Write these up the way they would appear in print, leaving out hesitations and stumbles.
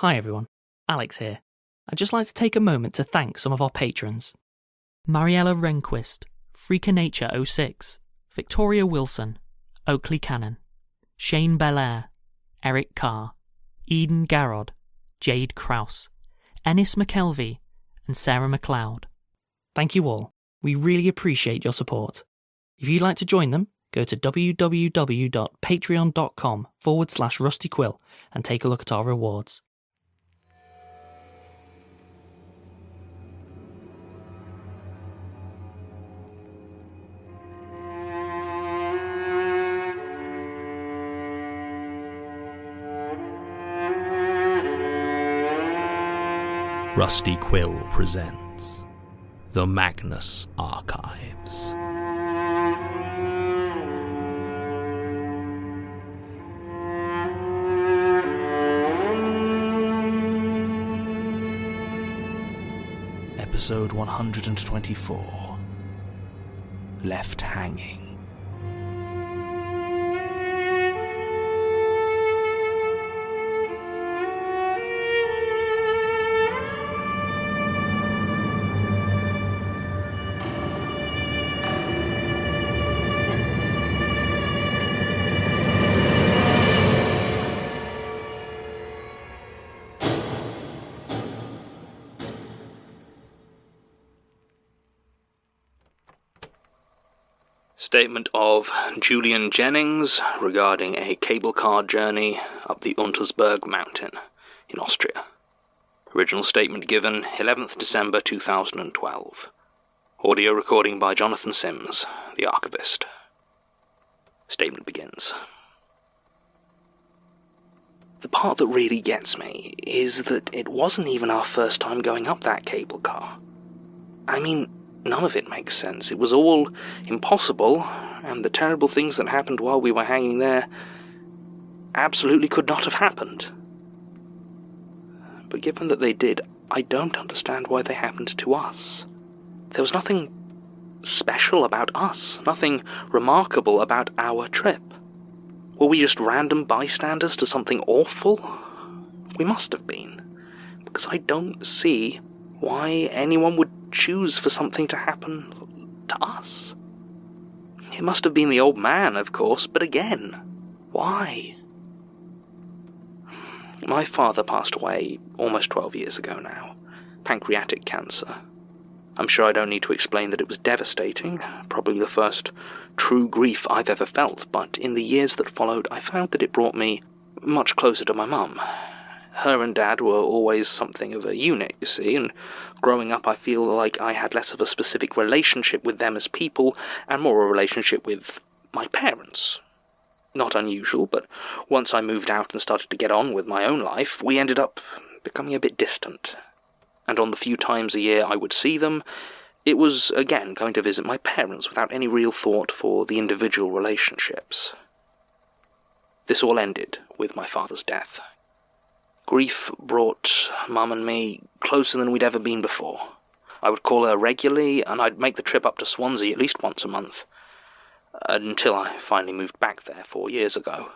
Hi everyone, Alex here. I'd just like to take a moment to thank some of our patrons. Mariella Rehnquist, Freakanature06, Victoria Wilson, Oakley Cannon, Shane Belair, Eric Carr, Eden Garrod, Jade Krause, Ennis McKelvey, and Sarah McLeod. Thank you all. We really appreciate your support. If you'd like to join them, go to www.patreon.com/rustyquill and take a look at our rewards. Rusty Quill presents The Magnus Archives. Episode 124, Left Hanging. Statement of Julian Jennings regarding a cable car journey up the Untersberg mountain in Austria. Original statement given 11th December 2012. Audio recording by Jonathan Sims, the archivist. Statement begins. The part that really gets me is that it wasn't even our first time going up that cable car. I mean, none of it makes sense. It was all impossible, and the terrible things that happened while we were hanging there absolutely could not have happened. But given that they did, I don't understand why they happened to us. There was nothing special about us, nothing remarkable about our trip. Were we just random bystanders to something awful? We must have been, because I don't see why anyone would choose for something to happen to us. It must have been the old man, of course, but again, why? My father passed away almost 12 years ago now. Pancreatic cancer. I'm sure I don't need to explain that it was devastating, probably the first true grief I've ever felt, but in the years that followed I found that it brought me much closer to my mum. Her and Dad were always something of a unit, you see, and growing up I feel like I had less of a specific relationship with them as people, and more a relationship with my parents. Not unusual, but once I moved out and started to get on with my own life, we ended up becoming a bit distant. And on the few times a year I would see them, it was again going to visit my parents without any real thought for the individual relationships. This all ended with my father's death. Grief brought Mum and me closer than we'd ever been before. I would call her regularly, and I'd make the trip up to Swansea at least once a month, until I finally moved back there 4 years ago.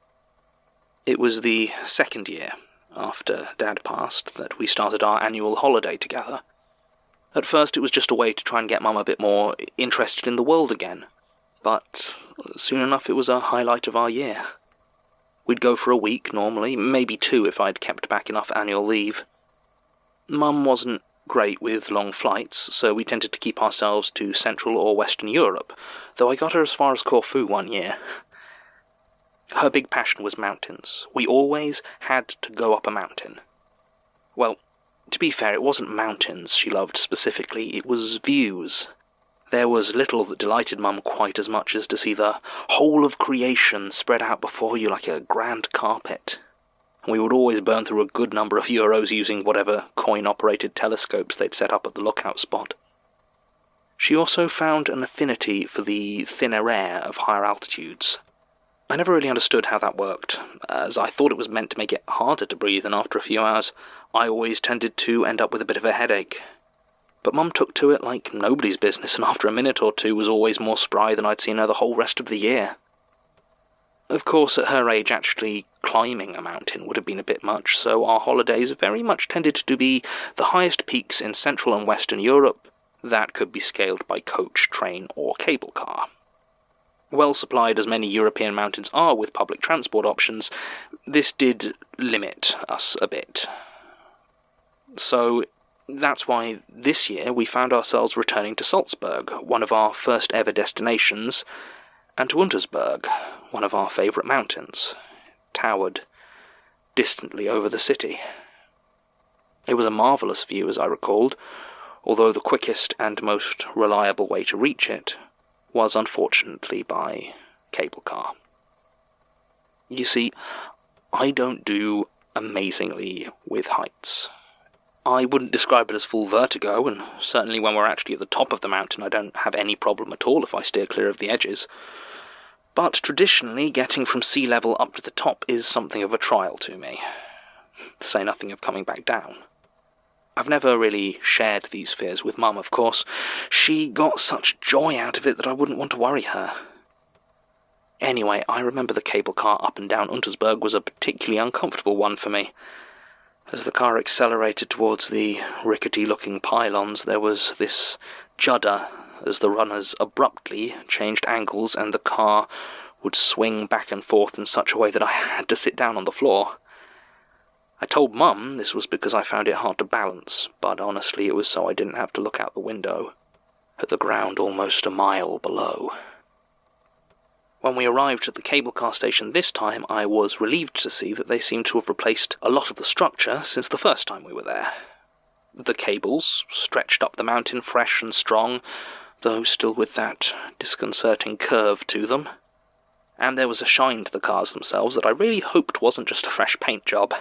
It was the second year after Dad passed that we started our annual holiday together. At first it was just a way to try and get Mum a bit more interested in the world again, but soon enough it was a highlight of our year. We'd go for a week, normally, maybe 2 if I'd kept back enough annual leave. Mum wasn't great with long flights, so we tended to keep ourselves to Central or Western Europe, though I got her as far as Corfu one year. Her big passion was mountains. We always had to go up a mountain. Well, to be fair, it wasn't mountains she loved specifically, it was views. There was little that delighted Mum quite as much as to see the whole of creation spread out before you like a grand carpet. We would always burn through a good number of euros using whatever coin-operated telescopes they'd set up at the lookout spot. She also found an affinity for the thinner air of higher altitudes. I never really understood how that worked, as I thought it was meant to make it harder to breathe, and after a few hours I always tended to end up with a bit of a headache. But Mum took to it like nobody's business, and after a minute or two was always more spry than I'd seen her the whole rest of the year. Of course, at her age, actually climbing a mountain would have been a bit much, so our holidays very much tended to be the highest peaks in Central and Western Europe that could be scaled by coach, train, or cable car. Well supplied as many European mountains are with public transport options, this did limit us a bit. So that's why this year we found ourselves returning to Salzburg, one of our first ever destinations, and to Untersberg, one of our favourite mountains, towered distantly over the city. It was a marvellous view, as I recalled, although the quickest and most reliable way to reach it was unfortunately by cable car. You see, I don't do amazingly with heights. I wouldn't describe it as full vertigo, and certainly when we're actually at the top of the mountain I don't have any problem at all if I steer clear of the edges. But traditionally, getting from sea level up to the top is something of a trial to me, to say nothing of coming back down. I've never really shared these fears with Mum, of course. She got such joy out of it that I wouldn't want to worry her. Anyway, I remember the cable car up and down Untersberg was a particularly uncomfortable one for me. As the car accelerated towards the rickety-looking pylons, there was this judder as the runners abruptly changed angles and the car would swing back and forth in such a way that I had to sit down on the floor. I told Mum this was because I found it hard to balance, but honestly it was so I didn't have to look out the window at the ground almost a mile below. When we arrived at the cable car station this time, I was relieved to see that they seemed to have replaced a lot of the structure since the first time we were there. The cables stretched up the mountain fresh and strong, though still with that disconcerting curve to them. And there was a shine to the cars themselves that I really hoped wasn't just a fresh paint job.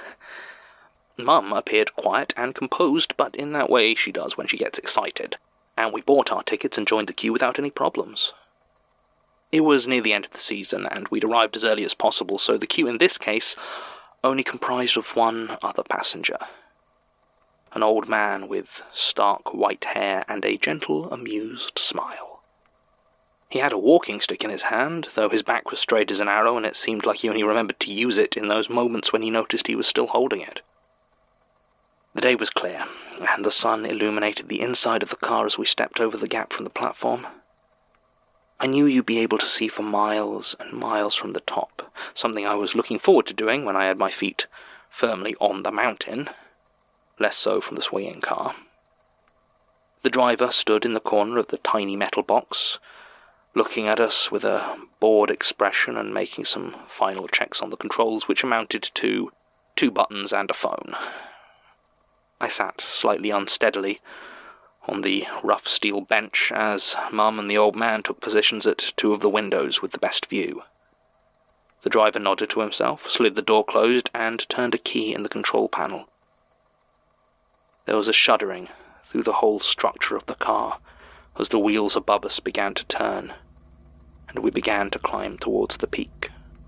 Mum appeared quiet and composed, but in that way she does when she gets excited, and we bought our tickets and joined the queue without any problems. It was near the end of the season, and we'd arrived as early as possible, so the queue in this case only comprised of one other passenger. An old man with stark white hair and a gentle, amused smile. He had a walking stick in his hand, though his back was straight as an arrow, and it seemed like he only remembered to use it in those moments when he noticed he was still holding it. The day was clear, and the sun illuminated the inside of the car as we stepped over the gap from the platform. I knew you'd be able to see for miles and miles from the top, something I was looking forward to doing when I had my feet firmly on the mountain, less so from the swinging car. The driver stood in the corner of the tiny metal box, looking at us with a bored expression and making some final checks on the controls, which amounted to 2 buttons and a phone. I sat slightly unsteadily on the rough steel bench as Mum and the old man took positions at 2 of the windows with the best view. The driver nodded to himself, slid the door closed, and turned a key in the control panel. There was a shuddering through the whole structure of the car as the wheels above us began to turn, and we began to climb towards the peak.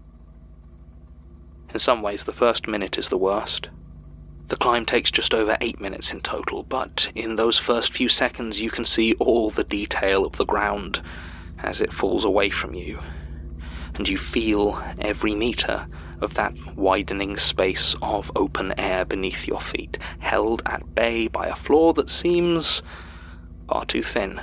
In some ways, the first minute is the worst. The climb takes just over 8 minutes in total, but in those first few seconds you can see all the detail of the ground as it falls away from you, and you feel every metre of that widening space of open air beneath your feet, held at bay by a floor that seems far too thin.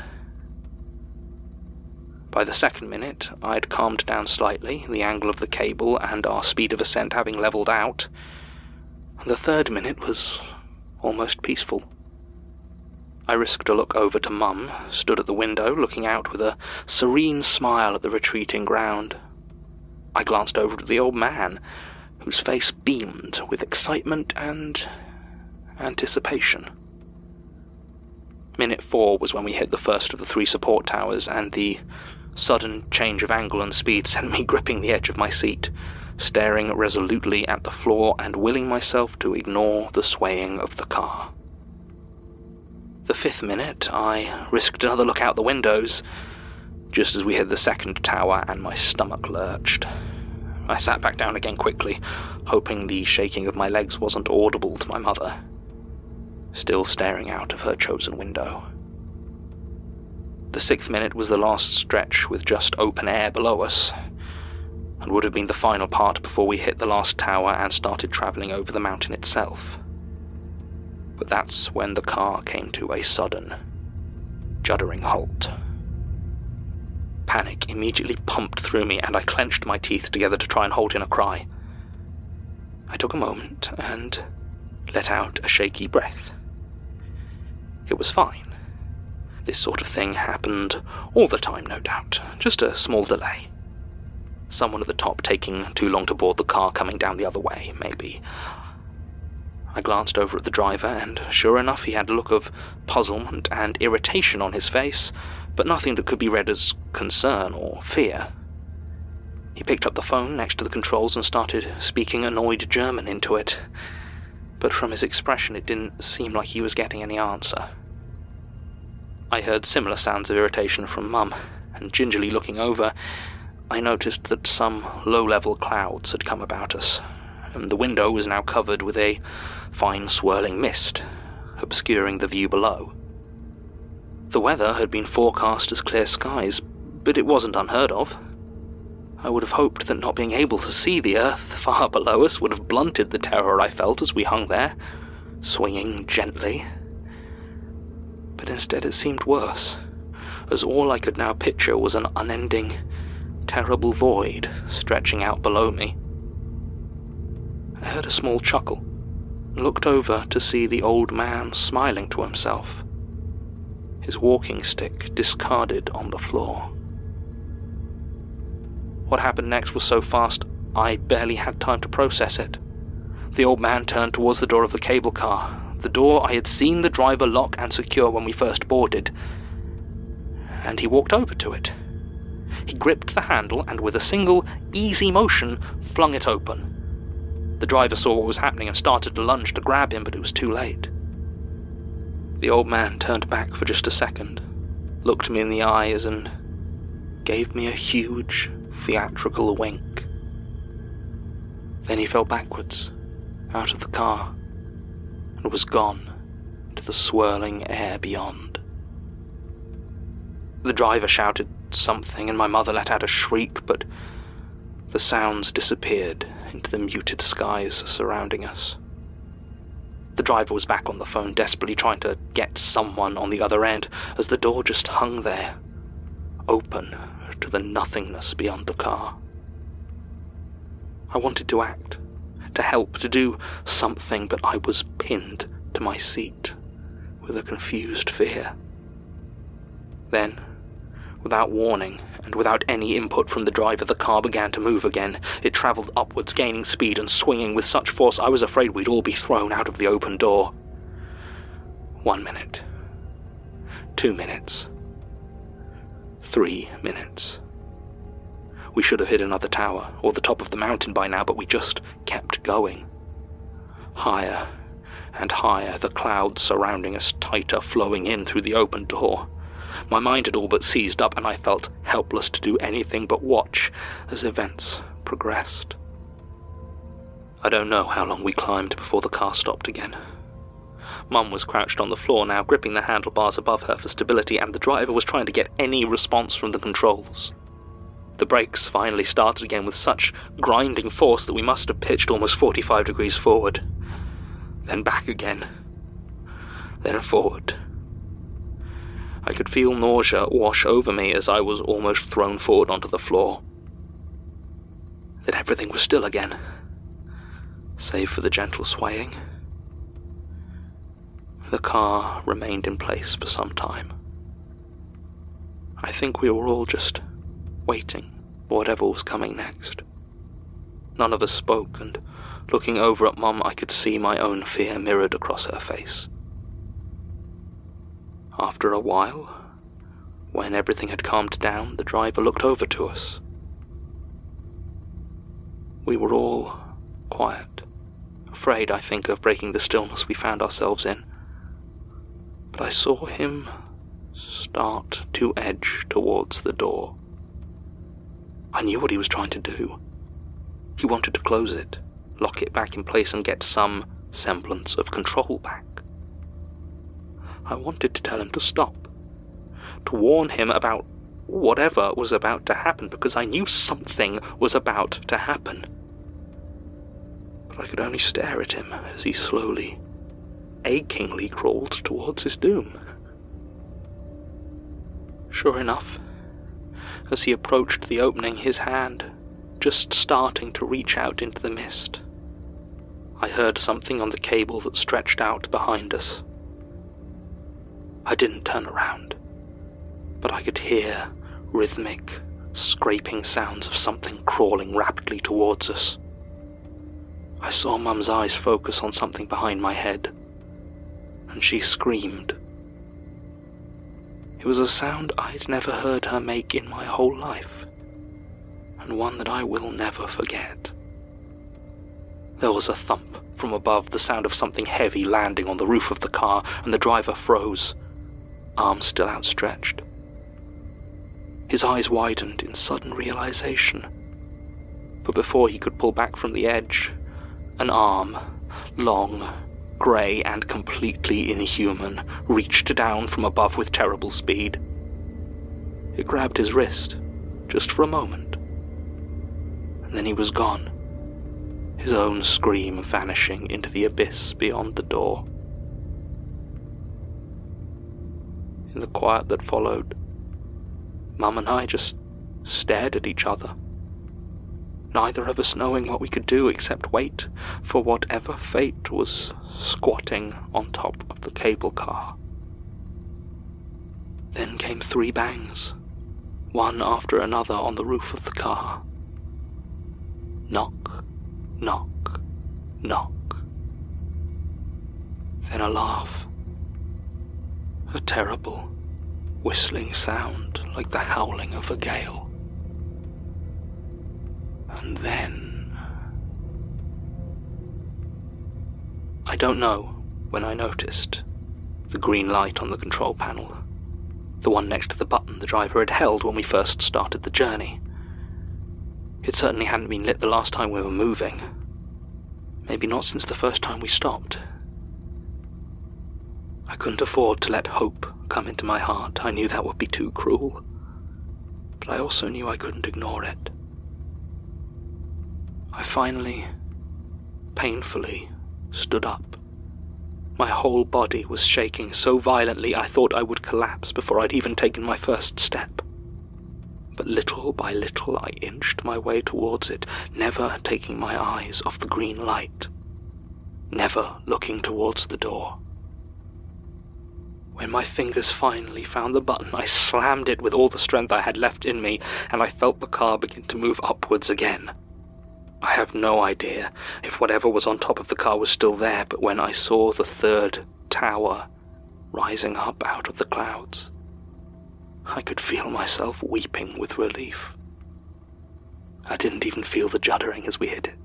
By the second minute, I'd calmed down slightly, the angle of the cable and our speed of ascent having levelled out, and the third minute was almost peaceful. I risked a look over to Mum, stood at the window, looking out with a serene smile at the retreating ground. I glanced over to the old man, whose face beamed with excitement and anticipation. Minute 4 was when we hit the first of the 3 support towers, and the sudden change of angle and speed sent me gripping the edge of my seat, staring resolutely at the floor and willing myself to ignore the swaying of the car. The 5th minute, I risked another look out the windows, just as we hit the second tower, and my stomach lurched. I sat back down again quickly, hoping the shaking of my legs wasn't audible to my mother, still staring out of her chosen window. The 6th minute was the last stretch with just open air below us, and would have been the final part before we hit the last tower and started travelling over the mountain itself. But that's when the car came to a sudden, juddering halt. Panic immediately pumped through me, and I clenched my teeth together to try and hold in a cry. I took a moment and let out a shaky breath. It was fine. This sort of thing happened all the time, no doubt. Just a small delay. Someone at the top taking too long to board the car coming down the other way, maybe. I glanced over at the driver, and sure enough he had a look of puzzlement and irritation on his face, but nothing that could be read as concern or fear. He picked up the phone next to the controls and started speaking annoyed German into it, but from his expression it didn't seem like he was getting any answer. I heard similar sounds of irritation from Mum, and gingerly looking over, I noticed that some low-level clouds had come about us, and the window was now covered with a fine swirling mist, obscuring the view below. The weather had been forecast as clear skies, but it wasn't unheard of. I would have hoped that not being able to see the earth far below us would have blunted the terror I felt as we hung there, swinging gently. But instead it seemed worse, as all I could now picture was an unending, terrible void stretching out below me. I heard a small chuckle, and looked over to see the old man smiling to himself, his walking stick discarded on the floor. What happened next was so fast, I barely had time to process it. The old man turned towards the door of the cable car, the door I had seen the driver lock and secure when we first boarded, and he walked over to it. He gripped the handle and with a single, easy motion, flung it open. The driver saw what was happening and started to lunge to grab him, but it was too late. The old man turned back for just a second, looked me in the eyes, and gave me a huge, theatrical wink. Then he fell backwards, out of the car, and was gone into the swirling air beyond. The driver shouted something, and my mother let out a shriek, but the sounds disappeared into the muted skies surrounding us. The driver was back on the phone, desperately trying to get someone on the other end, as the door just hung there, open to the nothingness beyond the car. I wanted to act, to help, to do something, but I was pinned to my seat with a confused fear. Then, without warning, and without any input from the driver, the car began to move again. It travelled upwards, gaining speed and swinging with such force I was afraid we'd all be thrown out of the open door. 1 minute. 2 minutes. 3 minutes. We should have hit another tower, or the top of the mountain by now, but we just kept going. Higher and higher, the clouds surrounding us tighter, flowing in through the open door. My mind had all but seized up, and I felt helpless to do anything but watch as events progressed. I don't know how long we climbed before the car stopped again. Mum was crouched on the floor now, gripping the handlebars above her for stability, and the driver was trying to get any response from the controls. The brakes finally started again with such grinding force that we must have pitched almost 45 degrees forward. Then back again. Then forward. I could feel nausea wash over me as I was almost thrown forward onto the floor. Then everything was still again, save for the gentle swaying. The car remained in place for some time. I think we were all just waiting for whatever was coming next. None of us spoke, and looking over at Mum, I could see my own fear mirrored across her face. After a while, when everything had calmed down, the driver looked over to us. We were all quiet, afraid, I think, of breaking the stillness we found ourselves in. But I saw him start to edge towards the door. I knew what he was trying to do. He wanted to close it, lock it back in place, and get some semblance of control back. I wanted to tell him to stop, to warn him about whatever was about to happen, because I knew something was about to happen. But I could only stare at him as he slowly, achingly crawled towards his doom. Sure enough, as he approached the opening, his hand just starting to reach out into the mist, I heard something on the cable that stretched out behind us. I didn't turn around, but I could hear rhythmic, scraping sounds of something crawling rapidly towards us. I saw Mum's eyes focus on something behind my head, and she screamed. It was a sound I'd never heard her make in my whole life, and one that I will never forget. There was a thump from above, the sound of something heavy landing on the roof of the car, and the driver froze, arms still outstretched. His eyes widened in sudden realization, but before he could pull back from the edge, an arm, long, grey and completely inhuman, reached down from above with terrible speed. It grabbed his wrist, just for a moment, and then he was gone, his own scream vanishing into the abyss beyond the door. In the quiet that followed, Mum and I just stared at each other, neither of us knowing what we could do except wait for whatever fate was squatting on top of the cable car. Then came 3 bangs, one after another on the roof of the car. Knock, knock, knock. Then a laugh. A terrible, whistling sound like the howling of a gale. And then... I don't know when I noticed the green light on the control panel, the one next to the button the driver had held when we first started the journey. It certainly hadn't been lit the last time we were moving. Maybe not since the first time we stopped. I couldn't afford to let hope come into my heart. I knew that would be too cruel. But I also knew I couldn't ignore it. I finally, painfully, stood up. My whole body was shaking so violently I thought I would collapse before I'd even taken my first step. But little by little I inched my way towards it, never taking my eyes off the green light, never looking towards the door. When my fingers finally found the button, I slammed it with all the strength I had left in me, and I felt the car begin to move upwards again. I have no idea if whatever was on top of the car was still there, but when I saw the 3rd tower rising up out of the clouds, I could feel myself weeping with relief. I didn't even feel the juddering as we hit it.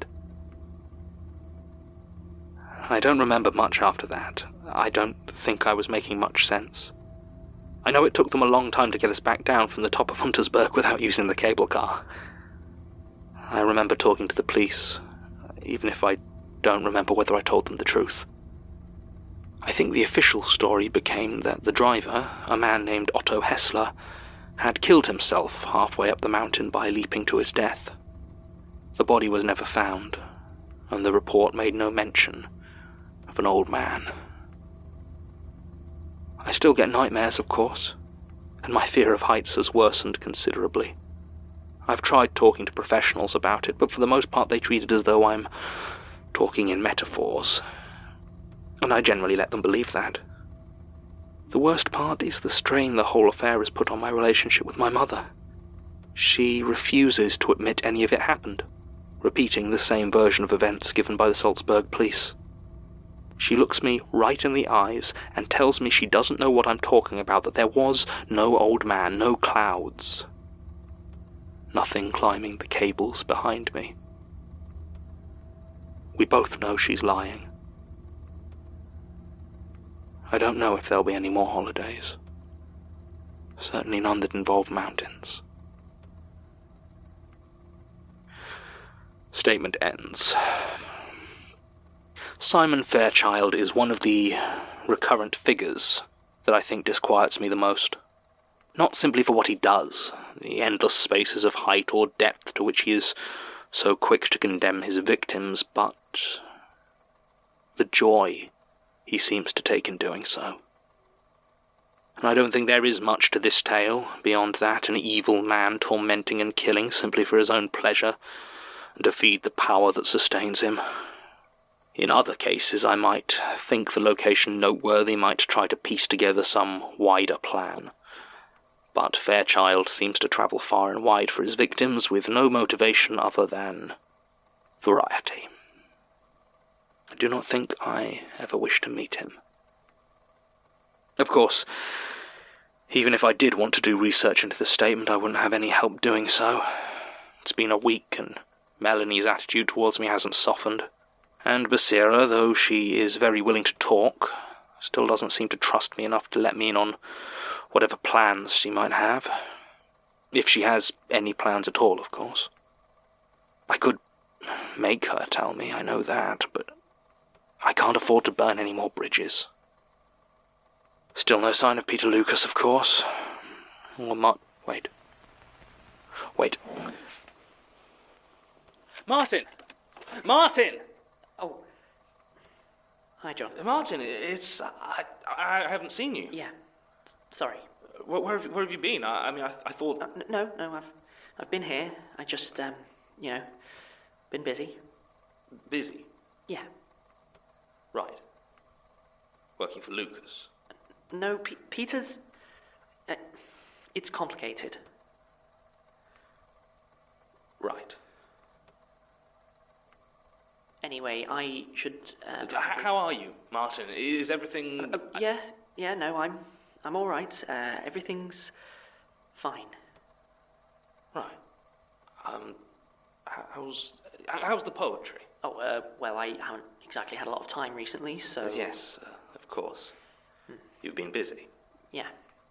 I don't remember much after that. I don't think I was making much sense. I know it took them a long time to get us back down from the top of Untersberg without using the cable car. I remember talking to the police, even if I don't remember whether I told them the truth. I think the official story became that the driver, a man named Otto Hessler, had killed himself halfway up the mountain by leaping to his death. The body was never found, and the report made no mention of an old man. I still get nightmares, of course, and my fear of heights has worsened considerably. I've tried talking to professionals about it, but for the most part they treat it as though I'm talking in metaphors, and I generally let them believe that. The worst part is the strain the whole affair has put on my relationship with my mother. She refuses to admit any of it happened, repeating the same version of events given by the Salzburg police. She looks me right in the eyes and tells me she doesn't know what I'm talking about, that there was no old man, no clouds. Nothing climbing the cables behind me. We both know she's lying. I don't know if there'll be any more holidays. Certainly none that involve mountains. Statement ends. Simon Fairchild is one of the recurrent figures that I think disquiets me the most. Not simply for what he does, the endless spaces of height or depth to which he is so quick to condemn his victims, but the joy he seems to take in doing so. And I don't think there is much to this tale, beyond that, an evil man tormenting and killing simply for his own pleasure, and to feed the power that sustains him. In other cases, I might think the location noteworthy, might try to piece together some wider plan. But Fairchild seems to travel far and wide for his victims, with no motivation other than variety. I do not think I ever wish to meet him. Of course, even if I did want to do research into the statement, I wouldn't have any help doing so. It's been a week, and Melanie's attitude towards me hasn't softened. And Basira, though she is very willing to talk, still doesn't seem to trust me enough to let me in on whatever plans she might have. If she has any plans at all, of course. I could make her tell me, I know that, but I can't afford to burn any more bridges. Still no sign of Peter Lucas, of course. Or Wait. Martin! Martin! Oh. Hi, John. Martin, it's... I haven't seen you. Yeah. Sorry. Where have you been? I thought... No, I've been here. I just, been busy. Busy? Yeah. Right. Working for Lucas? No, Peter's... it's complicated. Right. Anyway, I should... How are you, Martin? Is everything... No, I'm all right. Everything's fine. Right. How's the poetry? Oh, well, I haven't exactly had a lot of time recently, so... Yes, of course. You've been busy. Yeah.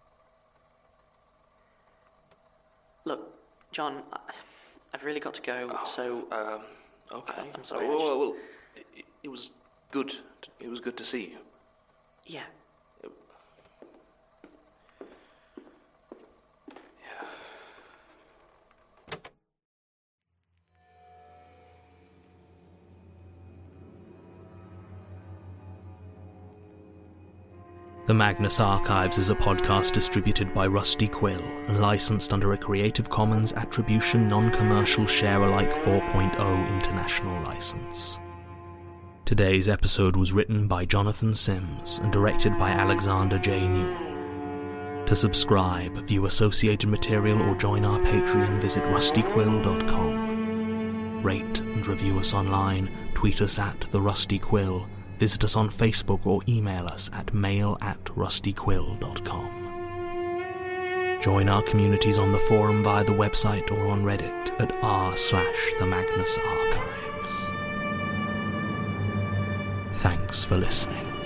Look, John, I've really got to go, so... Okay. I'm sorry. Well, it was good. It was good to see you. Yeah. The Magnus Archives is a podcast distributed by Rusty Quill and licensed under a Creative Commons Attribution Non-Commercial Share-alike 4.0 international license. Today's episode was written by Jonathan Sims and directed by Alexander J. Newell. To subscribe, view associated material or join our Patreon, visit rustyquill.com. Rate and review us online, tweet us at The Rusty Quill, visit us on Facebook or email us at mail@rustyquill.com. Join our communities on the forum via the website or on Reddit at r/The Magnus Archives. Thanks for listening.